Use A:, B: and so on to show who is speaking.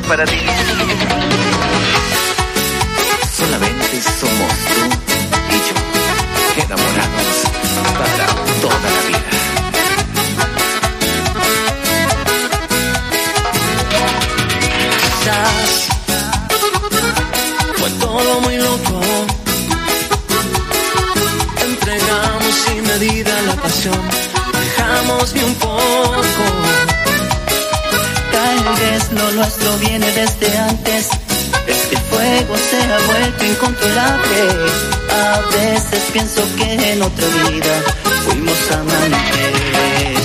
A: para ti. Solamente somos tú y yo, enamorados para toda la vida.
B: Quizás fue todo muy loco, entregamos sin medida la pasión, dejamos ni un poco.
C: Tal vez lo nuestro viene desde antes, este fuego se ha vuelto incontrolable. A veces pienso que en otra vida fuimos amantes.